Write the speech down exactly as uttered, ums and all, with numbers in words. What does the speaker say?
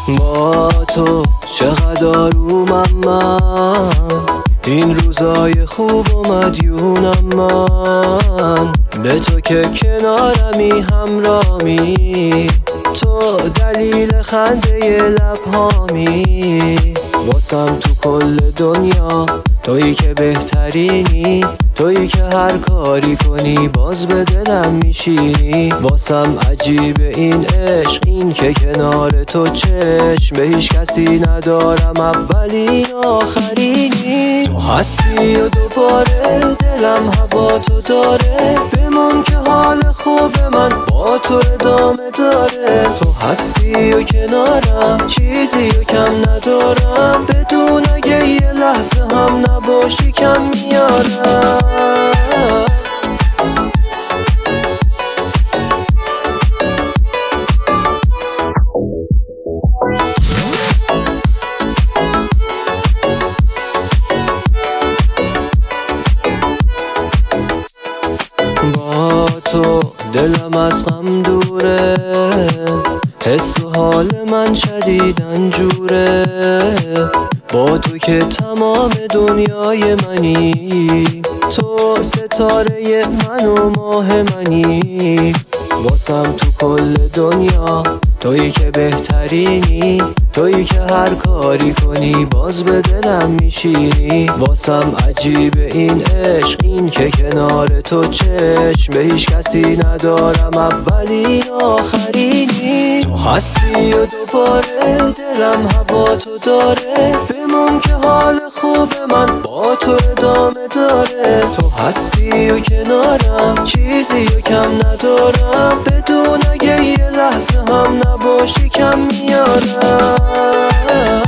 با تو چقدر آرومم من، این روزای خوب و مدیونم من. به تو که کنارمی همرامی، تو دلیل خنده لبهامی. واسم تو کل دنیا تویی که بهترینی، تویی که هر کاری کنی باز به دلم میشینی. واسم عجیبه این عشق، این که کنار تو چشم به هیچ کسی ندارم اولی آخرینی. تو هستی و دوباره دلم هوا تو داره، بمون که حال خوب من با تو ادامه داره. تو هستی و کنارم چیزی و کم ندارم، بدون اگه یه لحظه هم نباشی کم میارم. با تو دلم از غم دوره، حس و حال من شدیداً جوره. با تو که تمام دنیای منی، تو ستاره من و ماه منی. واسم تو کل دنیا تویی که بهترینی، تویی که هر کاری کنی باز به دلم میشینی. واسم عجیبه این عشق، این که کنار تو چشم به هیچ کسی ندارم اولی آخرینی. تو هستی و دوباره دلم هوا تو داره، بمون که حال خوب من با تو ادامه داره. تو هستی و کنارم چیزی و کم ندارم، بدون اگه یه لحظه هم نباشی کم میارم.